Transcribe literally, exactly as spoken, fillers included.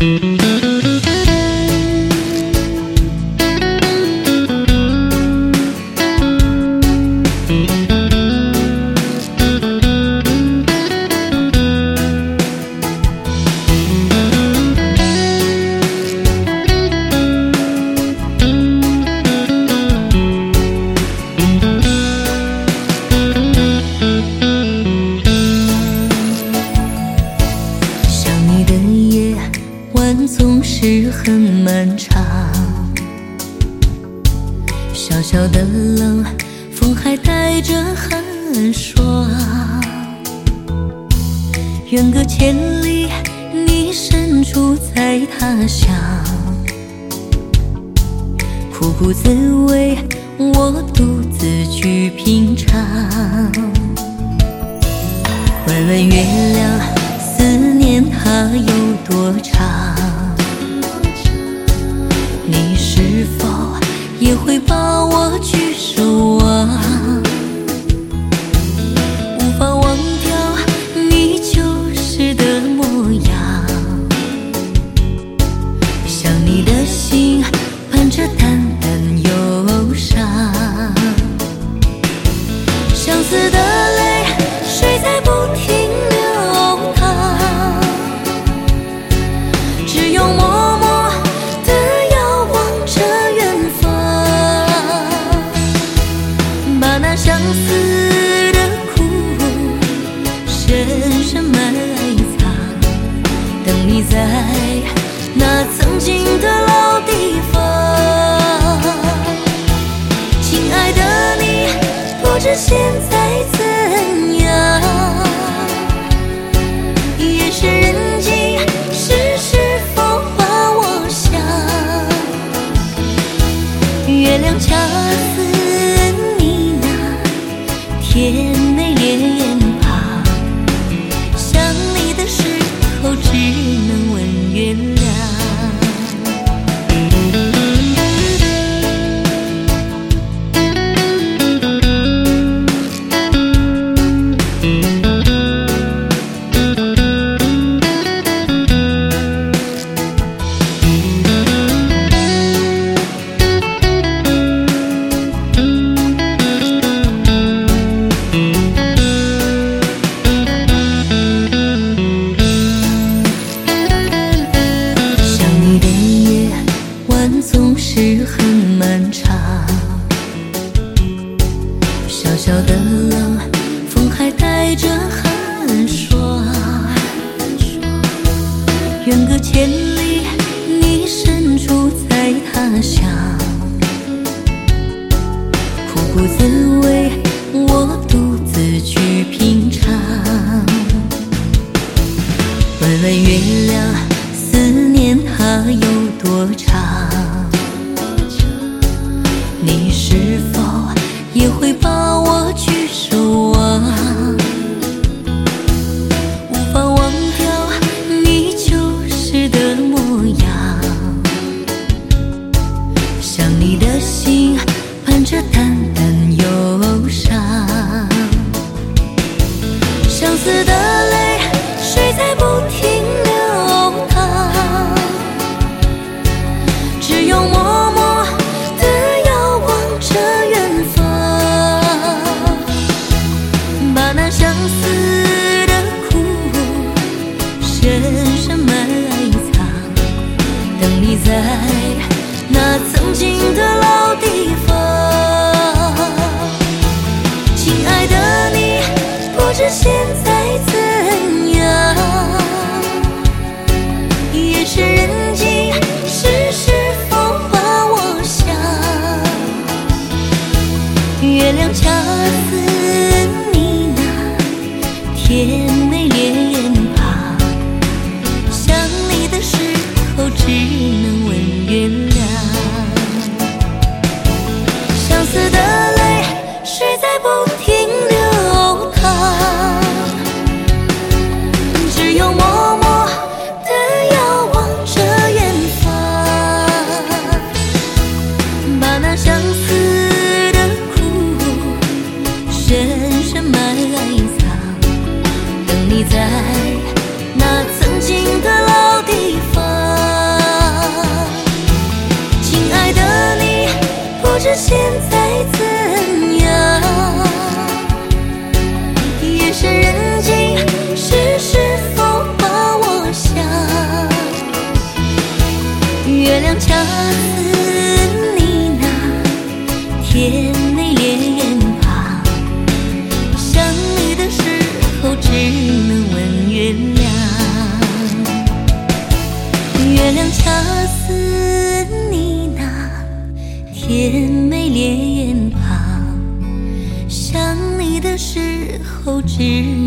总是很漫长，小小的冷，风还带着寒霜。远隔千里，你身处在他乡，苦苦滋味，我独自去品尝。问问月亮，思念它有多长？你是否也会把我去守望？无法忘掉你旧时的模样，想你的心伴着淡淡忧伤，相思的泪水在不停流淌，只有默默地遥望着远方，把那相思的苦深深埋藏，等你在那曾经的老地方。亲爱的你，不知现在怎样，夜深人静时是否把我想？月亮恰似你那甜美脸庞，想你的时候只能问月亮。总是很漫长，小小的冷，风还带着寒霜。远隔千里，你身处在他乡，苦苦滋味，我独自去品尝。问问月亮，思念它有多长？你是否也会把我去守望？无法忘掉你旧时的模样，想你的心伴着淡淡忧伤，相思的泪水在不停流淌，只有默默相思的苦深深埋藏，等你在那曾经的老地方。亲爱的你，不知现在怎样，夜深人静时是否把我想？月亮恰似甜美脸庞，想你的时候只能问月亮。 是